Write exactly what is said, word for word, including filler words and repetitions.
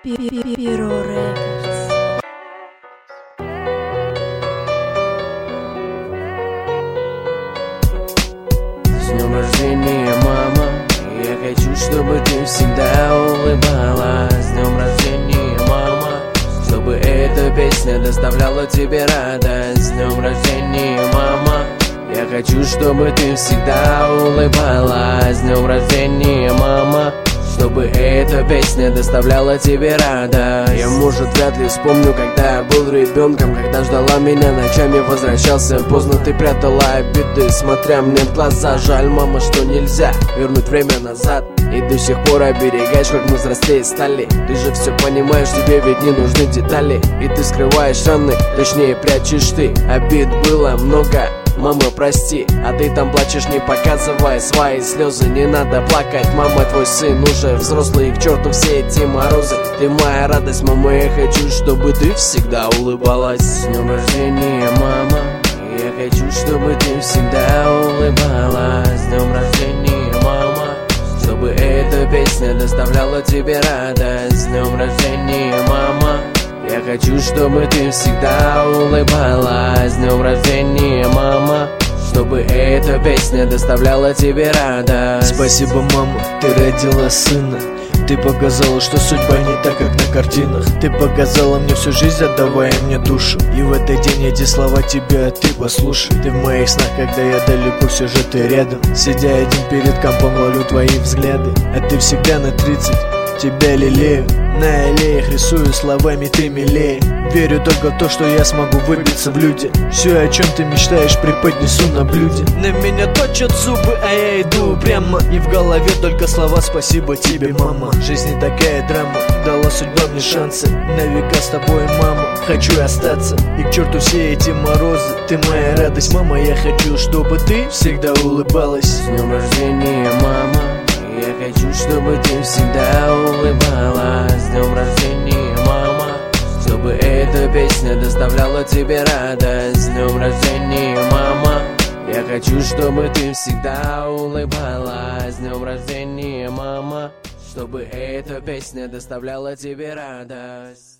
Piro Records. С днем рождения, мама! Я хочу, чтобы ты всегда улыбалась. С днем рождения, мама! Чтобы эта песня доставляла тебе радость. С днем рождения, мама! Я хочу, чтобы ты всегда улыбалась. С днем рождения, мама! Чтобы эта песня доставляла тебе радость. Я, может, вряд ли вспомню, когда я был ребенком, когда ждала меня ночами, возвращался поздно. Ты прятала обиды, смотря мне в глаза. Жаль, мама, что нельзя вернуть время назад и до сих пор оберегаешь, как мы взрослее стали. Ты же все понимаешь, тебе ведь не нужны детали, и ты скрываешь раны, точнее прячешь ты. Обид было много, мама, прости, а ты там плачешь, не показывая свои слезы. Не надо плакать, мама, твой сын уже взрослый, и к черту все эти морозы. Ты моя радость, мама, я хочу, чтобы ты всегда улыбалась. С днем рождения, мама! Я хочу, чтобы ты всегда улыбалась. С днем рождения, мама! Чтобы эта песня доставляла тебе радость. С днем рождения, мама! Я хочу, чтобы ты всегда улыбалась. С днем рождения, мама! Чтобы эта песня доставляла тебе радость. Спасибо, мама, ты родила сына. Ты показала, что судьба не так, как на картинах. Ты показала мне всю жизнь, отдавая мне душу. И в этот день эти слова тебе, ты послушай. Ты в моих снах, когда я далеко, все же ты рядом. Сидя один перед компом, ловлю твои взгляды. А ты всегда на тридцать, тебя лелею. На аллеях рисую словами, ты милее. Верю только в то, что я смогу выбиться в люди. Все, о чем ты мечтаешь, преподнесу на блюде. На меня точат зубы, а я иду прямо. И в голове только слова «спасибо тебе, мама». Жизнь не такая драма, дала судьба мне шансы. На века с тобой, мама, хочу остаться. И к черту все эти морозы, ты моя радость, мама. Я хочу, чтобы ты всегда улыбалась. С днем рождения, мама! Я хочу, чтобы ты всегда улыбалась. С днем рождения, мама! Чтобы эта песня доставляла тебе радость. С днем рождения, мама! Я хочу, чтобы ты всегда улыбалась. С днем рождения, мама! Чтобы эта песня доставляла тебе радость.